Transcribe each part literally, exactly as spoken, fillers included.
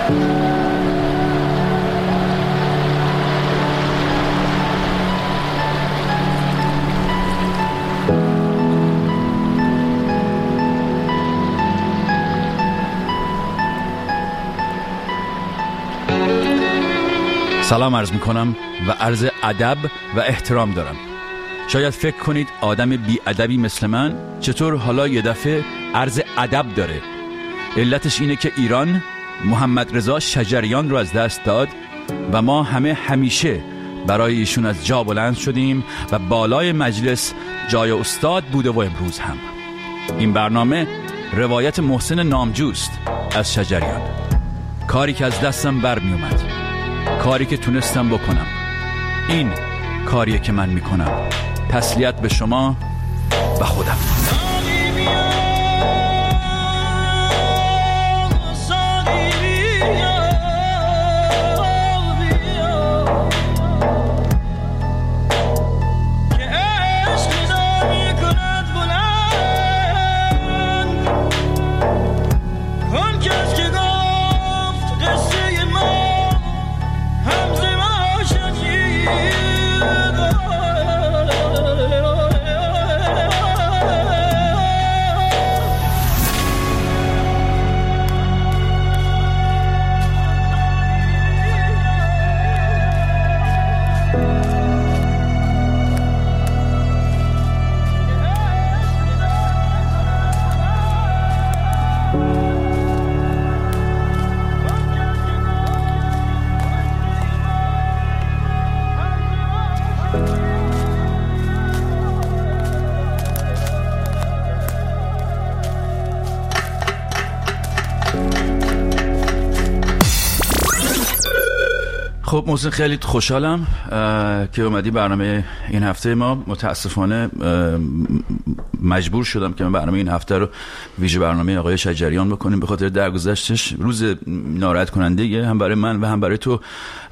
سلام عرض میکنم و عرض ادب و احترام دارم. شاید فکر کنید آدم بی ادبی مثل من چطور حالا یه دفعه عرض ادب داره. علتش اینه که ایران محمد رضا شجریان رو از دست داد و ما همه همیشه برای ایشون از جا بلند شدیم و بالای مجلس جای استاد بوده و امروز هم. این برنامه روایت محسن نامجوست از شجریان، کاری که از دستم بر می اومد، کاری که تونستم بکنم. این کاریه که من میکنم. تسلیت به شما و خودم. خب محسن، خیلی خوشحالم که اومدی برنامه این هفته ما. متاسفانه مجبور شدم که من برنامه این هفته رو ویژه برنامه آقای شجریان بکنیم به خاطر درگذشتش. روز ناراحت کننده هم برای من و هم برای تو.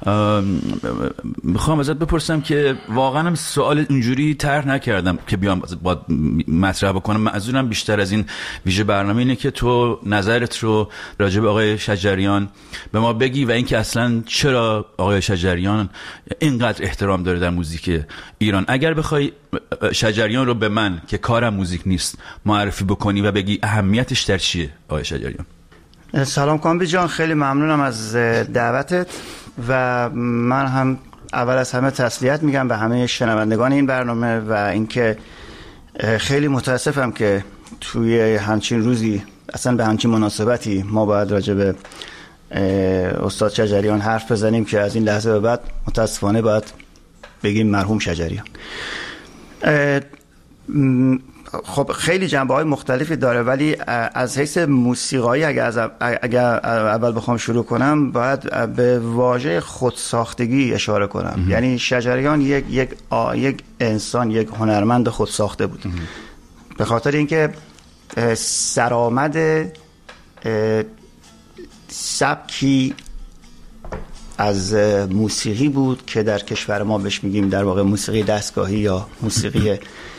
میخوام ازت بپرسم که واقعا هم سوال اینجوری طرح نکردم که بیام با مطرح بکنم. منظورم بیشتر از این ویژه برنامه اینه که تو نظرت رو راجع به آقای شجریان به ما بگی و اینکه اصلا چرا آقای شجریان اینقدر احترام داره در موزیک ایران. اگر بخوای شجریان رو به من که کارم موزیک نیست معرفی بکنی و بگی اهمیتش در چیه آقای شجریان. سلام کامبی جان، خیلی ممنونم از دعوتت و من هم اول از همه تسلیت میگم به همه شنوندگان این برنامه و اینکه خیلی متاسفم که توی همچین روزی اصلا به همچین مناسبتی ما باید راجع به استاد شجریان حرف بزنیم که از این لحظه به بعد متاسفانه باید بگیم مرحوم شجریان. خب خیلی جنبه‌های مختلفی داره، ولی از حیث موسیقایی اگر از اگر اول بخوام شروع کنم باید به واژه خودساختگی اشاره کنم. ام. یعنی شجریان یک یک یک انسان، یک هنرمند خودساخته بود. ام. به خاطر اینکه سرآمد سبکی از موسیقی بود که در کشور ما بهش میگیم در واقع موسیقی دستگاهی یا موسیقی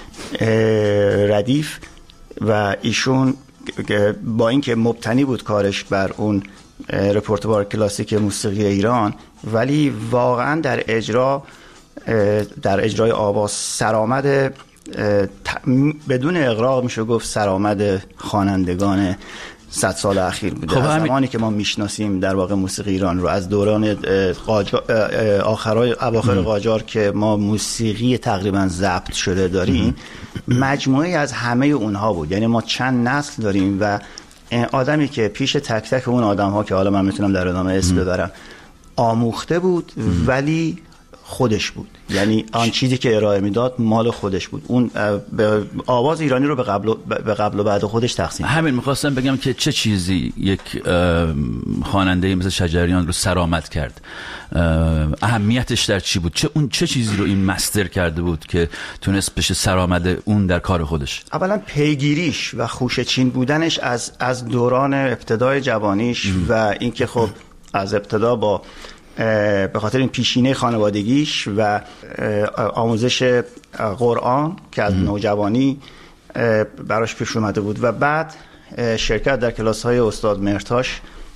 ردیف، و ایشون با اینکه مبتنی بود کارش بر اون رپورتوار کلاسیک موسیقی ایران، ولی واقعا در اجرا در اجرای آواز سرآمد بدون اغراق میشه گفت سرآمد خوانندگان صد سال اخیر بوده. خب از زمانی که ما میشناسیم در واقع موسیقی ایران رو، از دوران آخرای اواخر قاجار که ما موسیقی تقریبا ضبط شده داریم، مجموعه از همه اونها بود. یعنی ما چند نسل داریم و آدمی که پیش تک تک اون آدم ها که حالا من میتونم در ادامه اسم ببرم آموخته بود، ولی خودش بود. یعنی آن چیزی که ارائه میداد مال خودش بود. اون آواز ایرانی رو به قبل به قبل و بعد خودش تقسیم. همین میخواستم بگم که چه چیزی یک خواننده مثل شجریان رو سرآمد کرد، اهمیتش در چی بود، چه اون چه چیزی رو این مستر کرده بود که تونست بشه سرآمد اون در کار خودش. اولا پیگیریش و خوشه‌چین بودنش از از دوران ابتدای جوانیش ام. و اینکه خب از ابتدا با به خاطر این پیشینه خانوادگیش و آموزش قرآن که از نوجوانی براش پیش اومده بود و بعد شرکت در کلاس‌های استاد مرتاش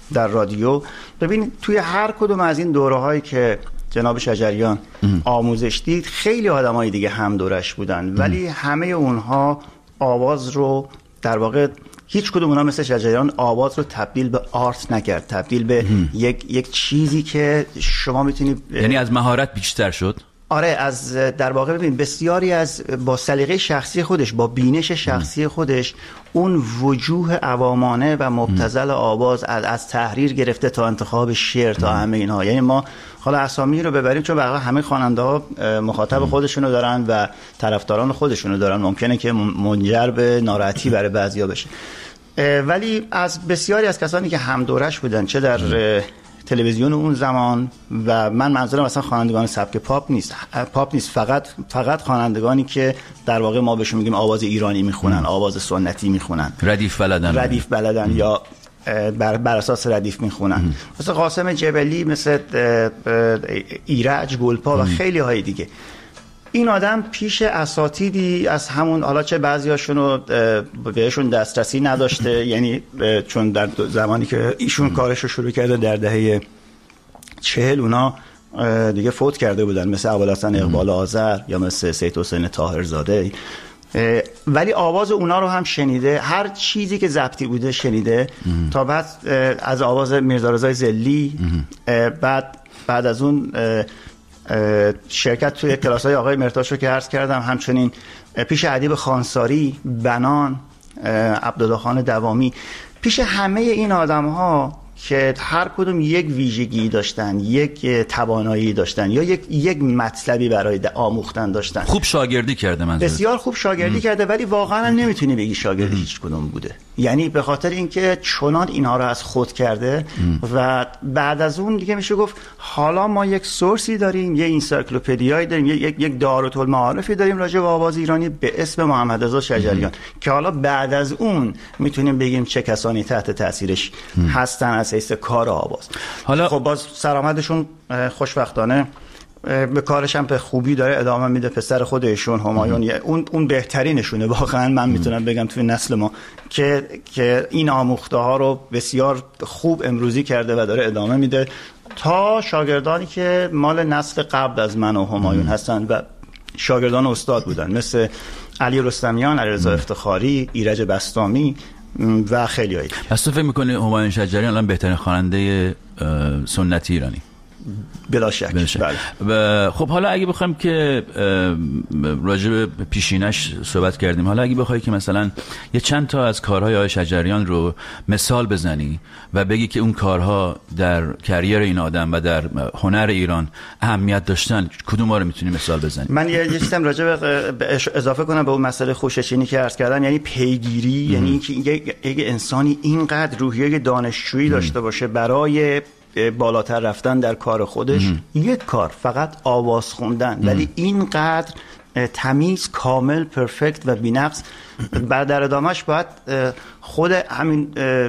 در رادیو. ببین توی هر کدوم از این دوره‌هایی که جناب شجریان ام. آموزش دید خیلی آدمای دیگه هم دورش بودن، ولی ام. همه اونها آواز رو در واقع هیچ کدوم اونها مثل شجریان آواز رو تبدیل به آرت نکرد، تبدیل به یک یک چیزی که شما میتونید، یعنی از مهارت بیشتر شد. آره، از در واقع ببین بسیاری از با سلیقه شخصی خودش، با بینش شخصی خودش، اون وجوه عوامانه و مبتذل آواز از, از تحریر گرفته تا انتخاب شعر تا همه اینها. یعنی ما حالا اسامی رو ببریم چون واقعا همه خواننده ها مخاطب خودشونو دارن و طرفداران خودشونو دارن، ممکنه که منجر به ناراحتی برای بعضیا بشه، ولی از بسیاری از کسانی که هم دورش بودن چه در تلویزیون اون زمان، و من منظورم اصلا خوانندگان سبک پاپ نیست، پاپ نیست، فقط فقط خوانندگانی که در واقع ما بهشون میگیم آواز ایرانی میخونن، آواز سنتی میخونن، ردیف بلدن ردیف بلدن ام. یا بر, بر اساس ردیف میخونن، مثل قاسم جبلی، مثل ایرج گلپا و خیلی های دیگه. این آدم پیش اساتیدی از همون، حالا چه بعضیاشونو بهشون دسترسی نداشته، یعنی چون در زمانی که ایشون کارش رو شروع کرده در دهه چهل اونا دیگه فوت کرده بودن، مثل ابوالحسن اقبال آذر یا مثل سید حسین طاهرزاده، ولی آواز اونا رو هم شنیده، هر چیزی که ضبطی بوده شنیده. تا بعد از آواز میرزا رضای ضلی، بعد بعد از اون شرکت توی کلاس‌های آقای مرتاشو که عرض کردم، همچنین پیش ادیب خانساری، بنان، عبدالله خان دوامی، پیش همه این آدم‌ها که هر کدوم یک ویژگی داشتن، یک توانایی داشتن یا یک یک مطلبی برای آموختن داشتن. خوب شاگردی کرده، من بسیار خوب شاگردی ام. کرده، ولی واقعا نمیتونی بگی شاگردی هیچ کدوم بوده، یعنی به خاطر اینکه چنان اینها رو از خود کرده ام. و بعد از اون دیگه میشه گفت حالا ما یک سورسی داریم، یک انسایکلوپدیایی داریم، یک یک دارالمعارفی داریم راجع به آواز ایرانی به اسم محمد رضا شجریان ام. که حالا بعد از اون میتونیم بگیم چه کسانی تحت تاثیرش ام. هستن از حیث کار آواز. حالا خب باز سرآمدشون خوشبختانه به کارش هم به خوبی داره ادامه میده. پسر خودشون همایون اون اون بهترینشونه واقعا، من میتونم بگم توی نسل ما که که این آموخته ها رو بسیار خوب امروزی کرده و داره ادامه میده، تا شاگردانی که مال نسل قبل از من و همایون هستن و شاگردان استاد بودن، مثل علی رستمیان، علیرضا افتخاری، ایرج بسطامی و خیلی هایی. پس تو فکر میکنی همایون شجریان الان بهترین خواننده سنتی ایرانی؟ بلا شک, بلا شک. بله. خب حالا اگه بخوایم که راجع به پیشینش صحبت کردیم، حالا اگه بخوای که مثلا یه چند تا از کارهای آقای شجریان رو مثال بزنی و بگی که اون کارها در کریر این آدم و در هنر ایران اهمیت داشتن، کدوم رو میتونی مثال بزنی؟ من یه چیزم راجع به اضافه کنم به اون مسئله خوششینی که عرض کردم، یعنی پیگیری، یعنی اینکه یک انسانی اینقدر روحیه دانشجویی داشته باشه برای بالاتر رفتن در کار خودش. ام. یک کار فقط آواز خوندن، ام. ولی اینقدر تمیز، کامل، پرفکت و بی‌نقص. بعد در ادامهش باید خود همین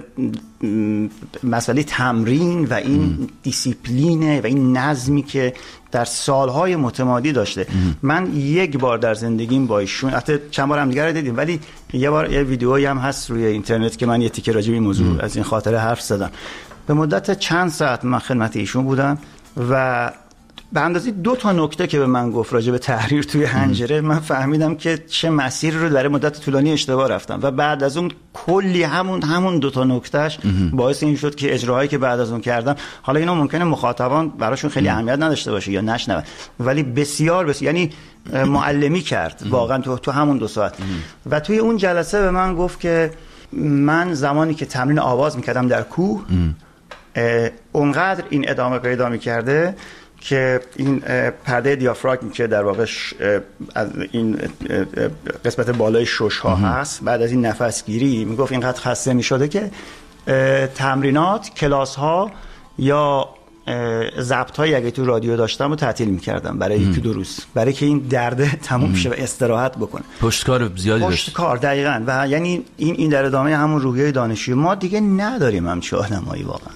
مسئله تمرین و این ام. دیسیپلینه و این نظمی که در سالهای متمادی داشته. ام. من یک بار در زندگیم با ایشون، حتی چند بار هم دیگه رو دیدیم، ولی یه بار یه ویدیویی هم هست روی اینترنت که من یه تیکه راجع به این موضوع ام. از این خاطره حرف زدم. به مدت چند ساعت من خدمت ایشون بودم و به اندازه دو تا نکته که به من گفت راجع به تحریر توی حنجره، من فهمیدم که چه مسیر رو در مدت طولانی اشتباه رفتم و بعد از اون کلی همون همون دو تا نکتهش باعث این شد که اجراهایی که بعد از اون کردم، حالا اینا ممکنه مخاطبان براشون خیلی اهمیت نداشته باشه یا نشنون، ولی بسیار بسیار یعنی معلمی کرد واقعا تو تو همون دو ساعت. و توی اون جلسه به من گفت که من زمانی که تمرین آواز میکردم در کوه، اونقدر این ادامه پیدا میکرده که این پرده دیافراگم که در واقع از این قسمت بالای شش ها هست، بعد از این نفس گیری میگفت اینقدر خسته میشده که تمرینات، کلاس ها یا ضبط هایی اگه تو رادیو داشتم رو تعطیل میکردم برای یکی دو روز، برای که این درد تموم شه و استراحت بکنه. پشتکار زیادی داشت. پشتکار دقیقاً. و یعنی این این در ادامه همون روحیه دانشجویی ما دیگه نداریم همچه آدمایی واقعا.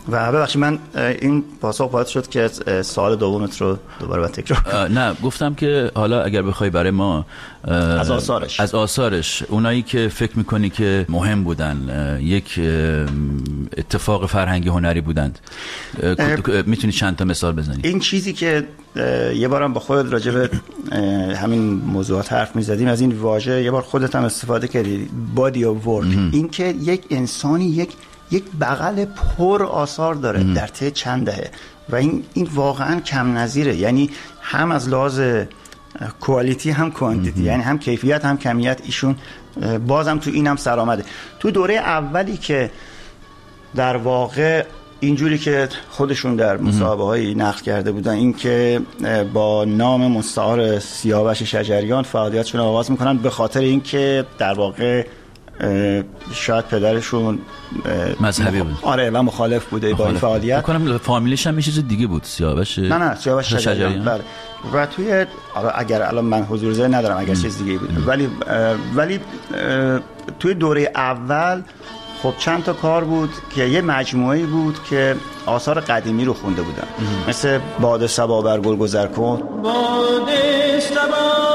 و ببخشید من این پاسخ باید شد که سوال دومت رو دوباره باید تکرار. نه گفتم که حالا اگر بخوای برای ما از آثارش از آثارش اونایی که فکر میکنی که مهم بودن، یک اتفاق فرهنگی هنری بودند، میتونی چند تا مثال بزنی؟ این چیزی که یه بارم با خودت راجع به همین موضوعات حرف میزدیم، از این واژه یه بار خودت هم استفاده کردی، body of work. این که یک انسانی یک یک بغل پر آثار داره ام. در طی چند دهه و این این واقعا کم نظیره، یعنی هم از لحاظ کوالیتی هم کوانتیتی، یعنی هم کیفیت هم کمیت. ایشون بازم تو اینم سر آمده. تو دوره اولی که در واقع اینجوری که خودشون در مصاحبه‌های نقل کرده بودن، این که با نام مستعار سیاوش شجریان فعالیتشون آغاز میکنن به خاطر اینکه در واقع شاید پدرشون مذهبی بود. آره و مخالف بوده مخالف. با این فعالیت. می‌کنم فامیلش هم یه چیز دیگه بود، سیاوش. نه نه سیاوش شجریان. بله. و توی اگر الان من حضور ذهن ندارم اگر چیز دیگه بود، ولی ولی توی دوره اول خب چند تا کار بود که یه مجموعه‌ای بود که آثار قدیمی رو خونده بودن، مثل باد صبا بر گل گذر کن، باد صبا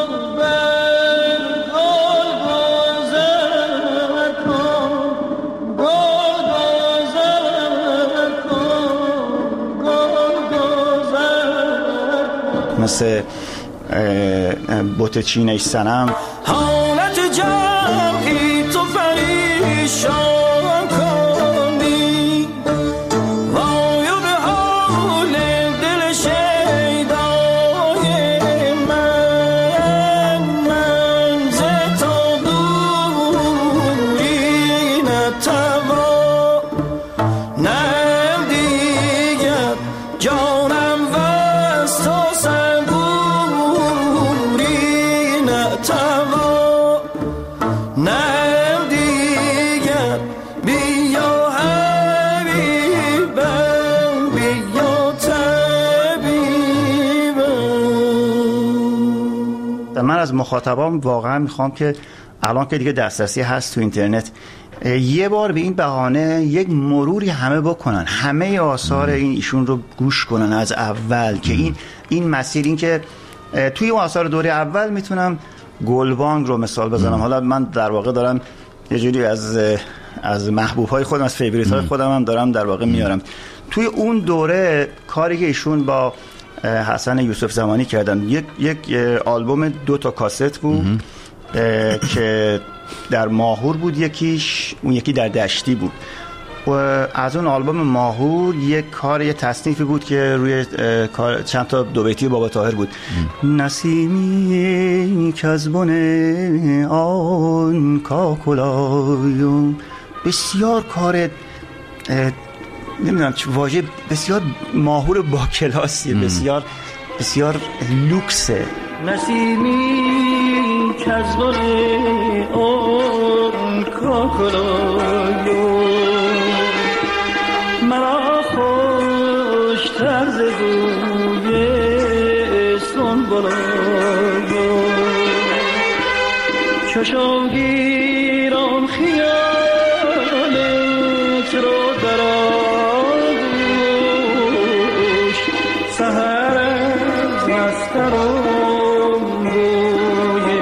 مثل بوت چینه صنم، حالت جمعی تو پریشان کنی، وایو به حال دل شیدای من، من ز تو دوری نتوان، نه دیگر جانم وز تو من از مخاطبام واقعا میخوام که الان که دیگه دسترسی هست تو اینترنت، یه بار به این بهانه یک مروری همه بکنن، همه آثار این ایشون رو گوش کنن از اول که این این مسیر، این که توی آثار دوره اول میتونم گلبانگ رو مثال بزنم. حالا من در واقع دارم یه جوری از از محبوب‌های خودم، از فیوریت‌های خودم هم دارم در واقع میارم. توی اون دوره کاری که ایشون با حسن یوسف زمانی کردن، یک یک آلبوم دو تا کاست بود که در ماهور بود، یکیش اون یکی در دشتی بود. و از اون آلبوم ماهور یک کار یه تصنیفی بود که روی چند تا دو بیتی بابا طاهر بود. نسیمی که از بن آن کاکلایم، بسیار کار نمیدونم چه واژه، بسیار ماهور با کلاسیه، بسیار بسیار لوکسه. نسیمی که از بن آن کاکلایم، مرا خوشتر ز بوی سنبلایم، چشم گیرم خیالت رو در آغوش، سحر از مسترم بوی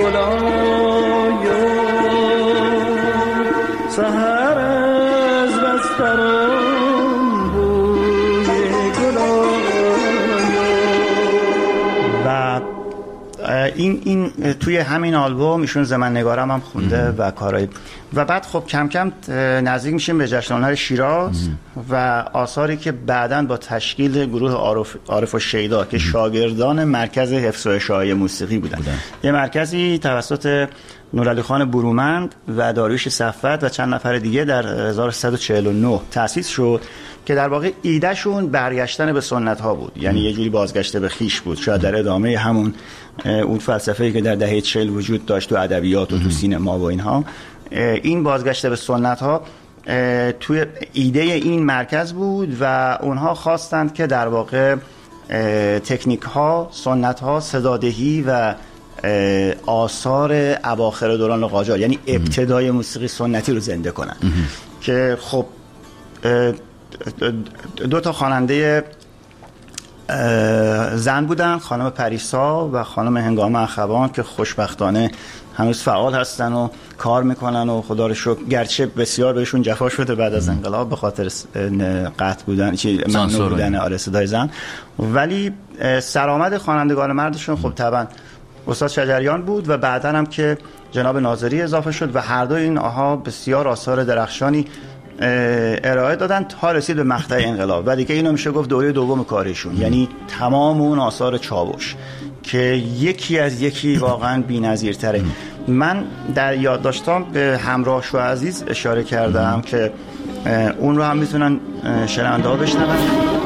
گلایم، سحر از مسترم این این توی همین آلبوم ایشون زمن نگارم هم خونده و کارهای. و بعد خب کم کم نزدیک میشیم به جشن هنر شیراز و آثاری که بعداً با تشکیل گروه عارف, عارف و شیدا که شاگردان مرکز حفظ و اشاعه موسیقی بودن, بودن. یه مرکزی توسط نورعلی خان برومند و داریوش صفوت و چند نفر دیگه در هزار و سیصد و چهل و نه تأسیس شد که در واقع ایدهشون برگشتن به سنت ها بود, یعنی یه جوری بازگشت به خیش بود, شاید در ادامه همون اون فلسفه‌ای که در دهه چهل وجود داشت تو ادبیات و تو سینما و اینها. این بازگشت به سنت ها توی ایده این مرکز بود و اونها خواستند که در واقع تکنیک ها، سنت ها، صدادهی و آثار اواخر دوران قاجار یعنی ابتدای موسیقی سنتی رو زنده کنن که خب دو تا خواننده زن بودن، خانم پریسا و خانم هنگام اخوان که خوشبختانه هنوز فعال هستن و کار میکنن و خدا رو شکر، گرچه بسیار بهشون جفا شده بعد از انقلاب به خاطر قطع بودن چی ممنوع بودن آره صدای زن، ولی سرآمد خوانندگان مردشون خب طبعا استاد شجریان بود و بعدا هم که جناب ناظری اضافه شد و هر دو این آها بسیار آثار درخشانی ارائه دادن تا رسید به مقطع انقلاب و دیگه اینو میشه گفت دوره دوم کارشون، یعنی تمام اون آثار چاوش که یکی از یکی واقعا بی‌نظیرتره. من در یادداشتام به همراه شو عزیز اشاره کردم که اون رو هم میتونن شنونده ها بشنون.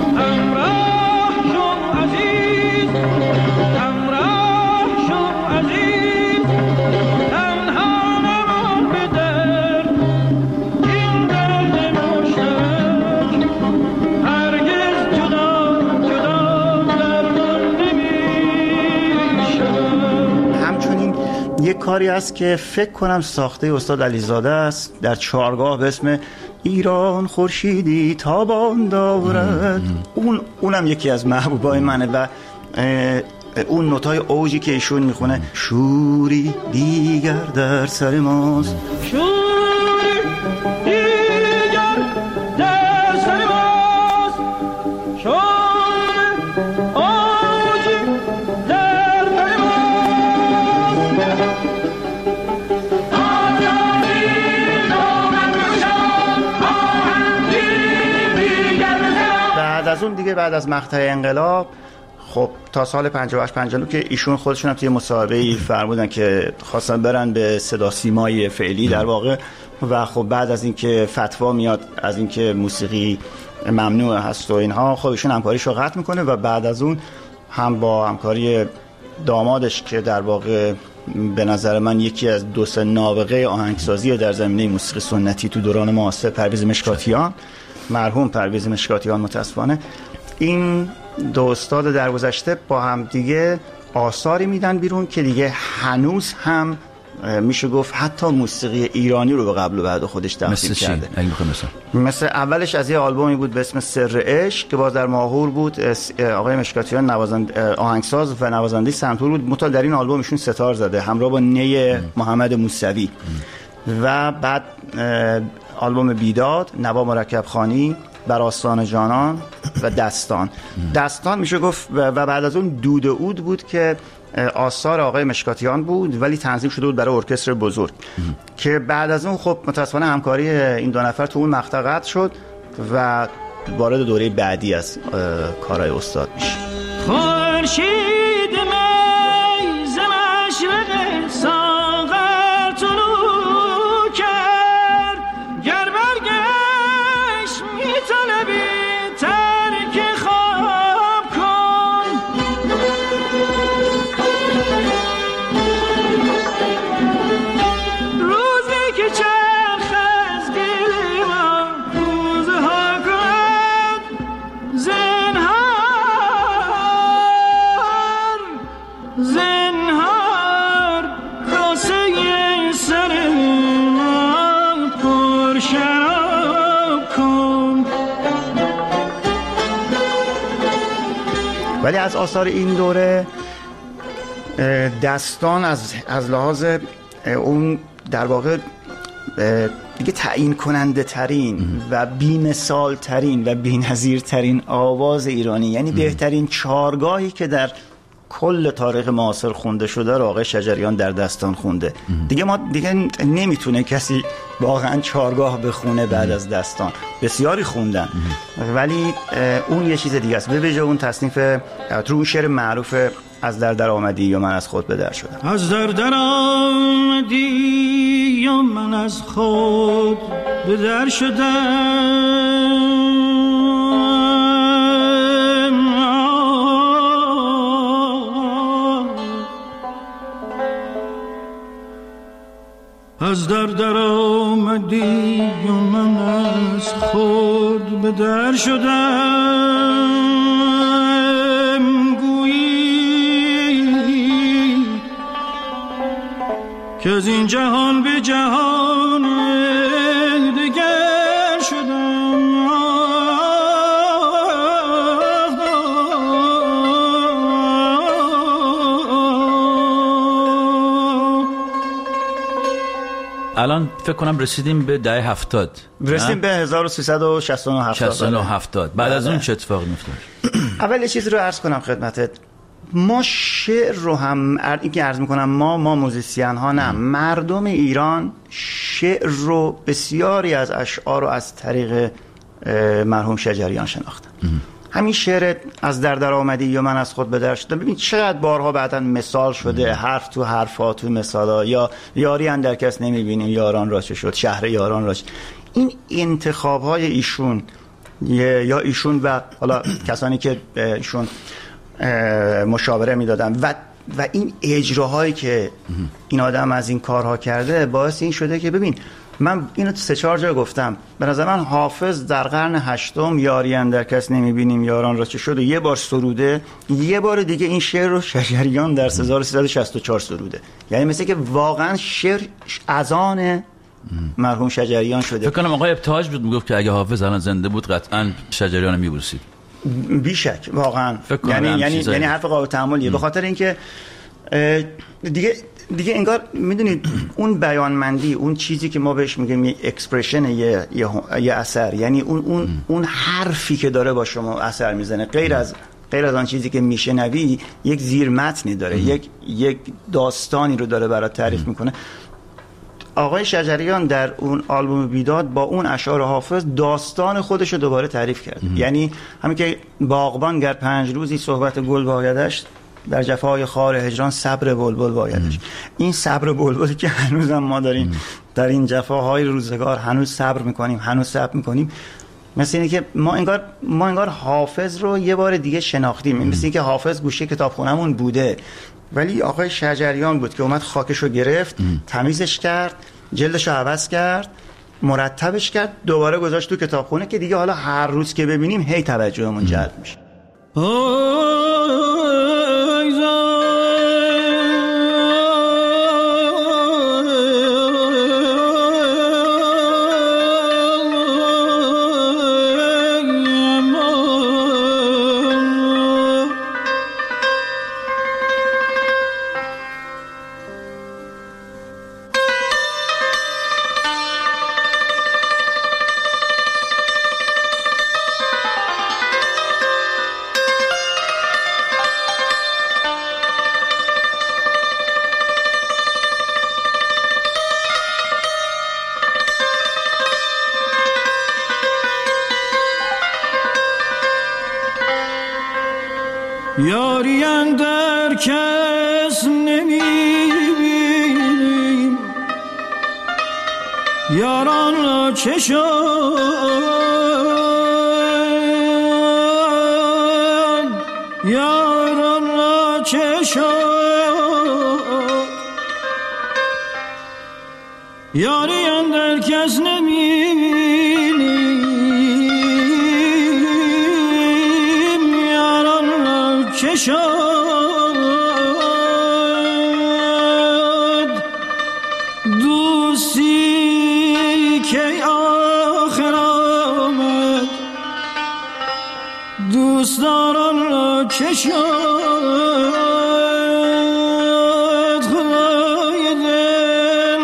یک کاری است که فکر کنم ساخته استاد علیزاده است در چهارگاه به اسم ایران خورشیدی تابان دارد. اون اونم یکی از محبوبای منه و اون نوتای اوجی که ایشون میخونه شوری دیگر در سر ماست، شوری دیگر در سر ماست، شوری اوجی در سر ماست. بعد از اون دیگه بعد از مقطع انقلاب خب تا سال پنجاه و هشت پنجاه و نه که ایشون خودشون هم توی مصاحبه‌ای فرمودن که خواستن برن به صدا سیمای فعلی در واقع و خب بعد از اینکه فتوا میاد از اینکه موسیقی ممنوع هست و اینها خب ایشون همکاریشو قطع میکنه و بعد از اون هم با همکاری دامادش که در واقع به نظر من یکی از دو سه نابغه آهنگسازی در زمینه موسیقی سنتی تو دوران معاصر، پرویز مشکاتیان، مرحوم پرویز مشکاتیان متاسفانه، این دو استاد درگذشته با هم دیگه آثاری میدن بیرون که دیگه هنوز هم میشه گفت حتی موسیقی ایرانی رو به قبل و بعد خودش تقسیم کرده. مثل مثل اولش از یه آلبومی بود به اسم سر عشق که باز در ماهور بود، آقای مشکاتیان نوازنده آهنگساز و نوازنده سنتور بود، مطال در این آلبومشون ستار زده همراه با نی محمد موسوی. و بعد آلبوم بیداد، نوا مرکب خانی، بر آستان جانان و دستان. دستان میشه گفت و بعد از اون دود اود بود که آثار آقای مشکاتیان بود ولی تنظیم شده بود برای ارکستر بزرگ که بعد از اون خب متاسفانه همکاری این دو نفر تو اون مقطع قطع شد و وارد دوره بعدی از کارهای استاد میشه. خورشید می ز مشرق ساغر طلوع کرد، گر برگشت میطلبی ترک خواب کن، روزی که چرخ از گل ما روزه ها کند، زنهار زنهار کاسه سر ما پر شراب کن. ولی از آثار این دوره دستان از از لحاظ اون در واقع دیگه تعیین کننده ترین و بی‌مثال ترین و بی‌نظیر ترین آواز ایرانی، یعنی بهترین چارگاهی که در کل تاریخ معاصر خونده شده رو آقای شجریان در دستان خونده. دیگه ما دیگه نمیتونه کسی واقعا چارگاه بخونه بعد از دستان. بسیاری خوندن ولی اون یه چیز دیگه است. به ویژه اون تصنیف تو اون شعر معروف از در در آمدی یا من از خود به در شدم. از در در آمدی یا من از خود به در شدم، از در در آمدی و من از خود به در شدم، گویی که از این جهان به جهان دگر شدم. الان فکر کنم رسیدیم به دهه هفتاد، رسیدیم به هزار و سیصد و شصت و هفت. بعد از اون چه اتفاقی میفته؟ اول یه چیزی رو عرض کنم خدمتت. ما شعر رو هم این که عرض میکنم ما ما موزیسین ها نه، مردم ایران شعر رو بسیاری از اشعار رو از طریق مرحوم شجریان شناختن. همین شعر از در در آمدی یا من از خود به در شدم، ببین چقدر بارها بعداً مثال شده، حرف تو حرفا تو مثالا، یا یاری اندر کس نمیبینیم یاران را چه شد، شهر یاران را چه. این انتخاب های ایشون یا ایشون و حالا کسانی که ایشون مشاوره میدادن و و این اجراهایی که این آدم از این کارها کرده باعث این شده که ببین من اینو سه چهار جا گفتم، به نظر من حافظ در قرن هشتم یاری اندر کس نمیبینیم یاران را چه شد و یه بار سروده، یه بار دیگه این شعر رو شجریان در هزار و سیصد و شصت و چهار سروده. یعنی مثل که واقعا شعر اذان مرحوم شجریان شده. فکر کنم آقای ابتهاج بود میگفت که اگه حافظ الان زنده بود قطعا شجریان رو میبوسید. بیشک واقعا، یعنی یعنی یعنی حرف قابل تأملیه، به خاطر اینکه دیگه دیگه انگار میدونید اون بیانمندی، اون چیزی که ما بهش میگیم یه اکسپرشن، یه یه اثر، یعنی اون اون اون حرفی که داره با شما اثر میزنه، غیر از غیر از آن چیزی که میشنوی، یک زیر متنی داره، ام. یک یک داستانی رو داره برات تعریف ام. میکنه. آقای شجریان در اون آلبوم بیداد با اون اشعار حافظ داستان خودش رو دوباره تعریف کرد. ام. یعنی همین که باغبان گر پنج روزی صحبت گل بایدش، در جفای خار هجران صبر بلبل بایدش. این صبر بلبلی که هنوزم ما داریم ام. در این جفاهای روزگار هنوز صبر میکنیم، هنوز صبر میکنیم. مثل اینه که ما انگار ما انگار حافظ رو یه بار دیگه شناختیم. مثل اینه که حافظ گوشه کتابخونه‌مون بوده، ولی آقای شجریان بود که اومد خاکش رو گرفت، ام. تمیزش کرد، جلدش رو عوض کرد، مرتبش کرد، دوباره گذاشت تو کتابخونه که دیگه حالا هر روز که ببینیم هی توجهمون جلب میشه. یاری اندر کس نمیبینیم یاران را چه شد، یاران را چه شد، یاری اندر کس نمیبینیم یاران را چه شد، دوستی که آخر آمد دوستداران را چه شد، خدای دل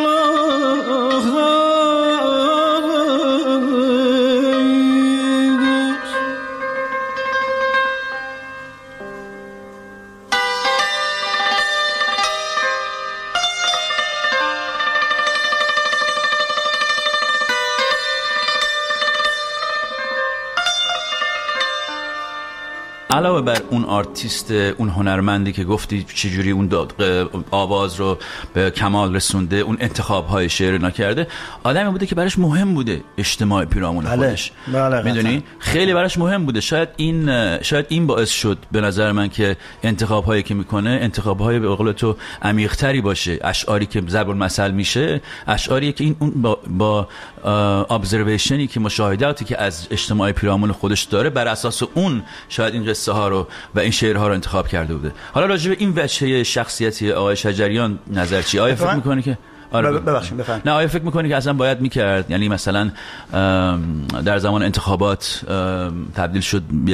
علاوه بر اون آرتیست، اون هنرمندی که گفتی چجوری اون آواز رو به کمال رسونده، اون انتخاب‌های شعر نکرده، آدمی بوده که براش مهم بوده اجتماع پیرامون خودش. بله. میدونی خیلی براش مهم بوده. شاید این شاید این باعث شد به نظر من که انتخاب‌هایی که میکنه انتخاب‌های به قول تو عمیق‌تری باشه. اشعاری که ضرب المثل میشه، اشعاری که این اون با, با ابزرویشنی که مشاهداتی که از اجتماع پیرامون خودش داره، بر اساس اون شاید این قصه ها رو و این شعرها رو انتخاب کرده بوده. حالا راجع به این وجهه شخصیتی آقای شجریان نظر چی؟ آیا فکر می‌کنی که آره ببخشید بفهم. نه آیا فکر می‌کنی که اصلا باید می‌کرد؟ یعنی مثلا در زمان انتخابات تبدیل شد